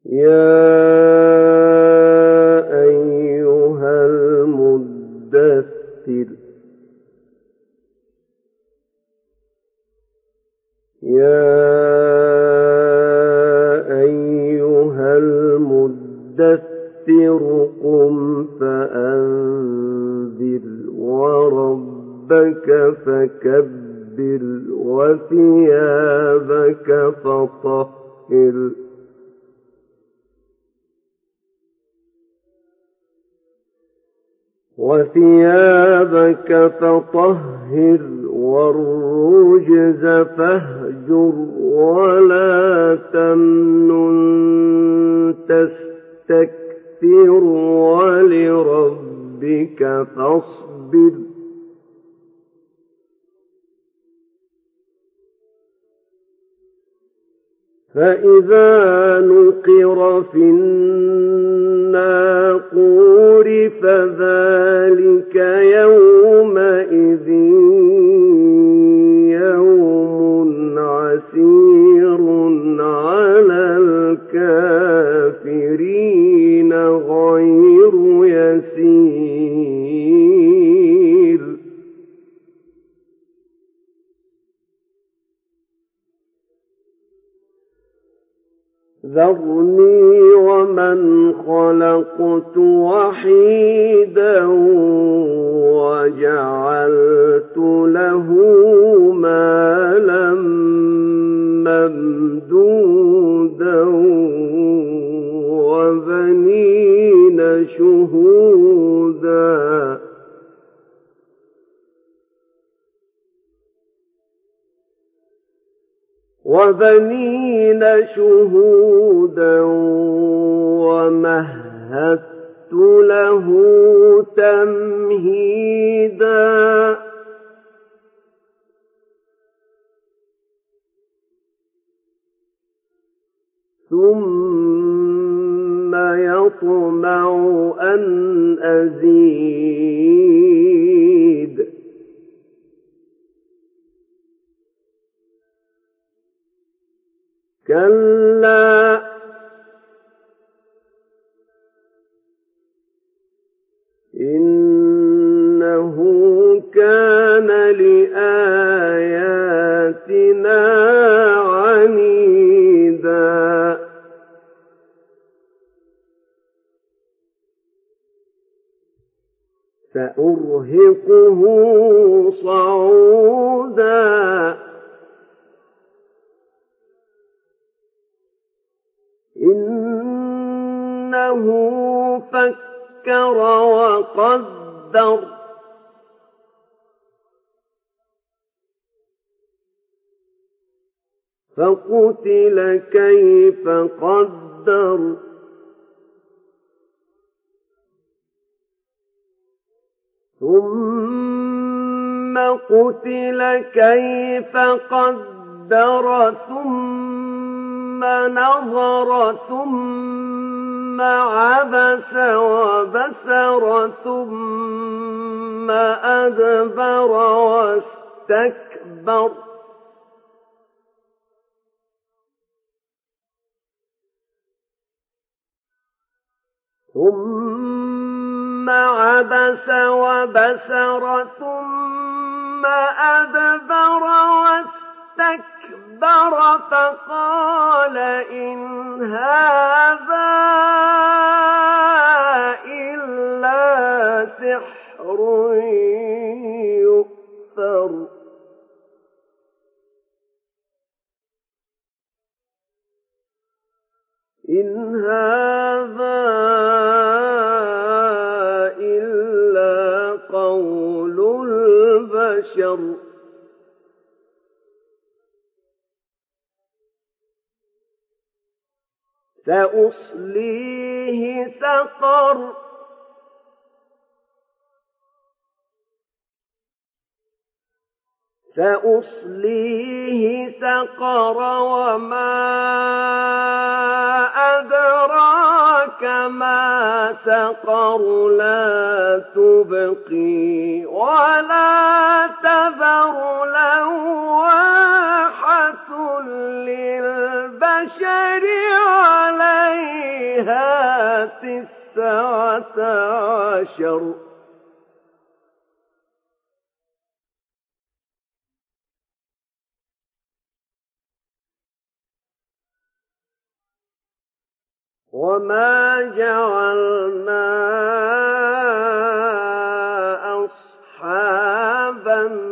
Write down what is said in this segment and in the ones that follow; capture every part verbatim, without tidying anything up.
يَا أَيُّهَا الْمُدَّثِّرُ يَا أَيُّهَا الْمُدَّثِّرُ قُمْ فَأَنذِرْ وَرَبَّكَ فَكَبِّرْ وَثِيَابَكَ فَطَهِّرْ وَثِيَابَكَ فَطَهِّرْ وَالرُّجْزَ فَاهْجُرْ وَلَا تَمْنُن تَسْتَكْثِرْ وَلِرَبِّكَ فَاصْبِرْ فَإِذَا نُقِرَ فِي النَّاقُورِ فَذَلِكَ يَوْمَئِذٍ يَوْمٌ عَسِيرٌ عَلَى الْكَافِرِينَ غَيْرُ يَسِيرٍ ذَرْنِي وَمَنْ خَلَقْتُ وَحِيدًا وَجَعَلْتُ لَهُ مَالًا مَّمْدُودًا وَبَنِينَ شُهُودًا وَبَنِينَ شُهُودًا وَمَهَّدتُّ لَهُ تَمْهِيدًا ثُمَّ يَطْمَعُ أَنْ أَزِيدَ كَلَّا إِنَّهُ كَانَ لِآيَاتِنَا عَنِيدًا سَأُرْهِقُهُ صَعُودًا إِنَّهُ فَكَّرَ وَقَدَّرَ فَقُتِلَ كَيْفَ قَدَّرَ ثُمَّ قُتِلَ كَيْفَ قَدَّرَ ثُمَّ نَظَرَ ثُمَّ عَبَسَ وَبَسَرَ ثُمَّ أَدْبَرَ وَاسْتَكْبَرَ ثُمَّ عَبَسَ وَبَسَرَ ثُمَّ أَدْبَرَ وَاسْتَكْبَرَ فَقَالَ إِنْ هَٰذَا إِلَّا سِحْرٌ يُؤْثَرُ إِنْ هَٰذَا إِلَّا قَوْلُ الْبَشَرِ سَأُصْلِيهِ سَقَرَ سَأُصْلِيهِ سَقَرَ وَمَا أَدْرَاكَ مَا سَقَرُ لَا تُبْقِي وَلَا تَذَرُ لَوَّاحَةٌ لِّلْبَشَرِ عَلَيْهَا فيها تسعة عشر وما جعلنا أصحاب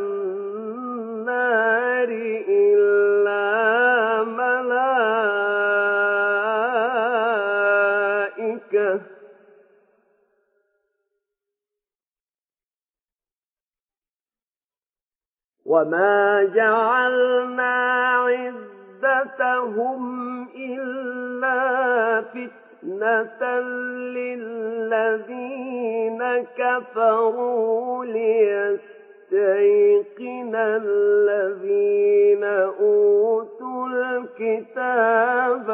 النار إلا ملائكة وما جعلنا عدتهم إلا فتنة للذين كفروا ليستيقن الذين أوتوا الكتاب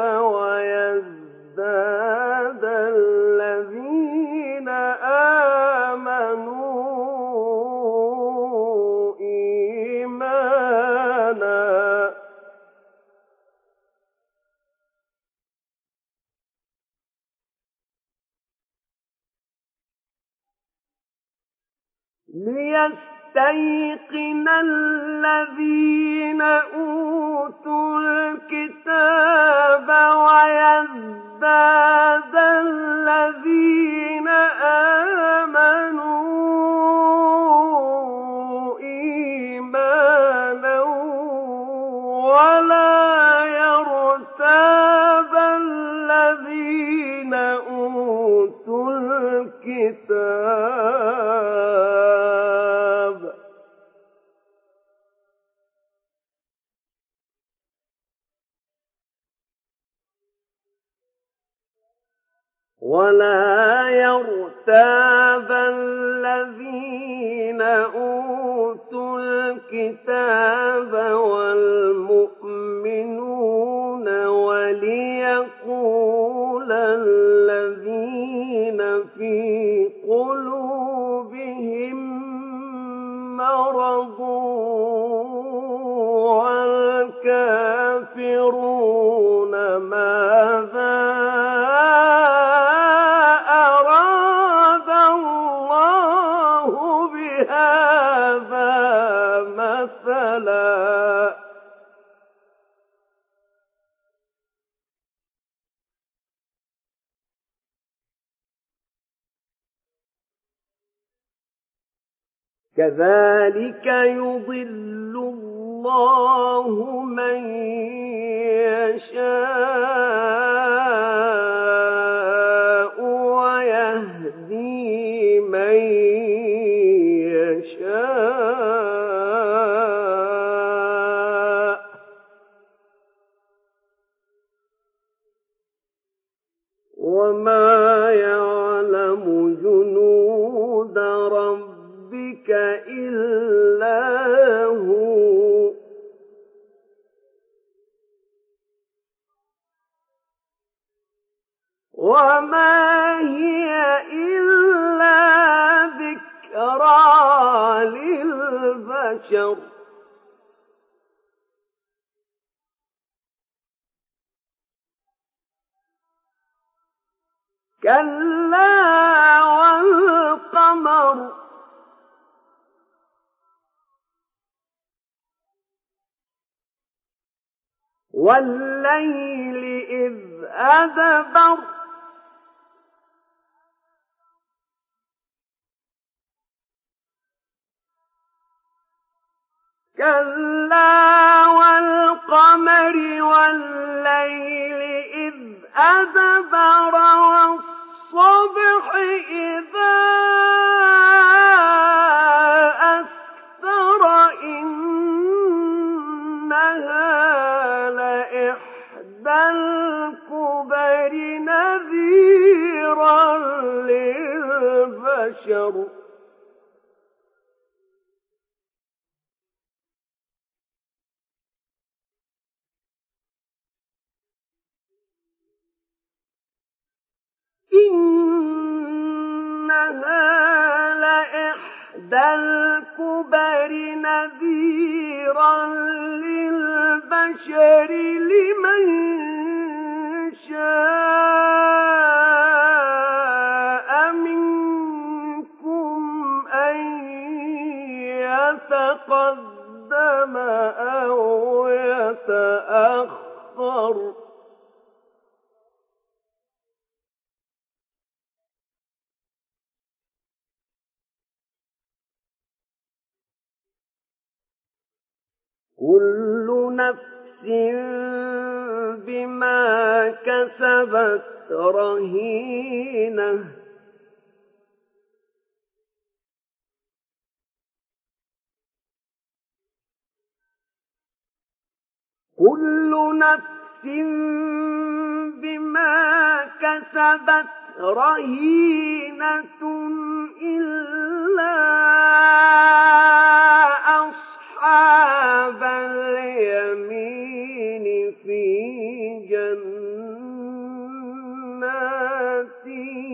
ويزداد الذين آمنوا إيمانا ليستيقن الذين أوتوا الكتاب ويزداد الذين آمنوا إيمانا ولا يرتاب الذين أوتوا الكتاب ولا يرتاب الذين أوتوا الكتاب والمؤمنون وليقول الذين في قلوبهم مرض والكافرون ماذا أراد الله بهذا مثلا كذلك يضل الله من يشاء ويهدي من يشاء وما يعلم جنود ربك إلا هو وما هي إلا ذكرى للبشر كلا والقمر والليل إذ أدبر كلا والقمر والليل إذ أدبر والصبح إذا أسفر إنها لإحدى الكبر نذيرا للبشر إنها لإحدى الكبر نذيرا للبشر لمن شاء سقر كل نفس بما كسبت رهينة كل نفس بما كسبت رهينة إلا أصحاب اليمين في جنات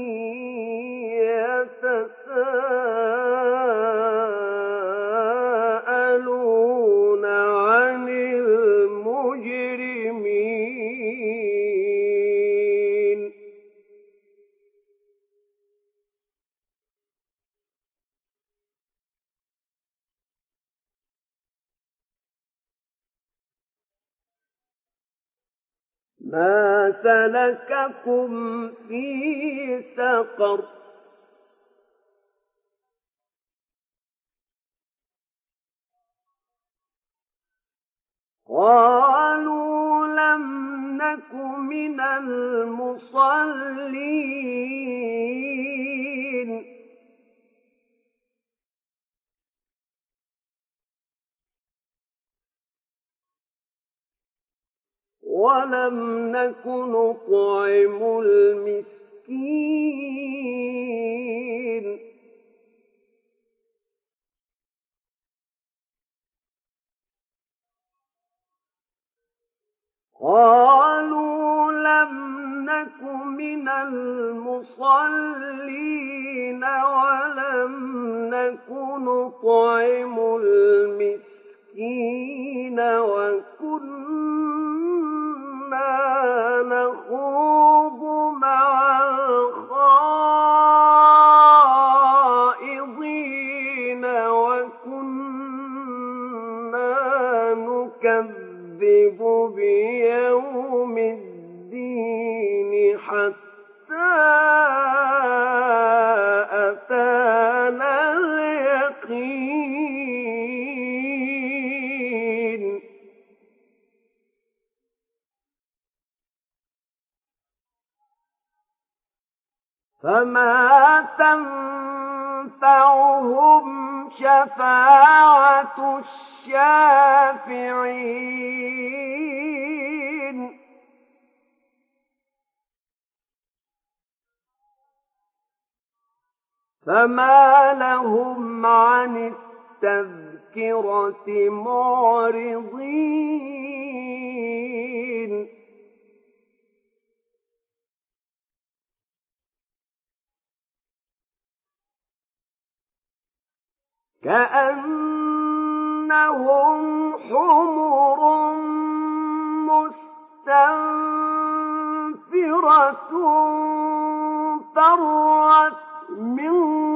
يتساءلون عن المجرمين ما سلككم في سقر قالوا لم نك من المصلين ولم نك نطعم المسكين قالوا لم نك من المصلين ولم نك نطعم المسكين وكنا نخوض مع الخائضين وكنا نكذب بيوم الدين حتى أتانا اليقين فما تنفعهم شفاعة الشافعين فما لهم عن التذكرة معرضين كأنهم حمر مستنفرة فرت من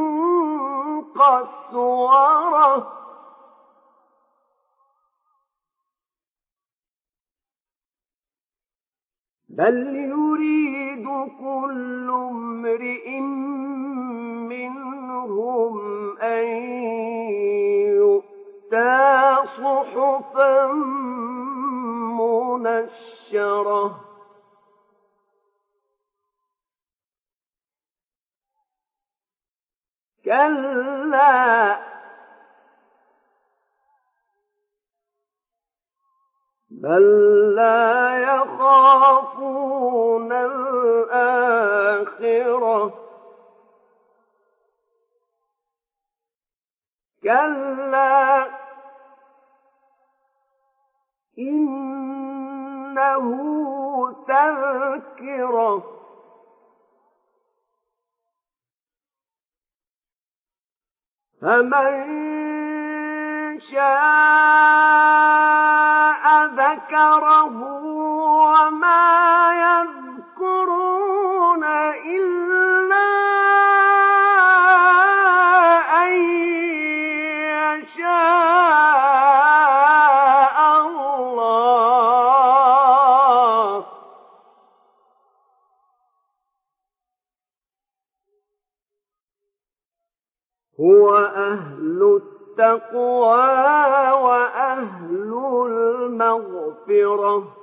قسورة بل يريد كل امرئ منهم أن يؤتى صحفا منشرة كلا بل لا يخافون الآخرة كلا إنه تذكرة فمن شاء ذكره وما يذكرون إلا أن يشاء الله هو أهل التقوى وأهل المغفرة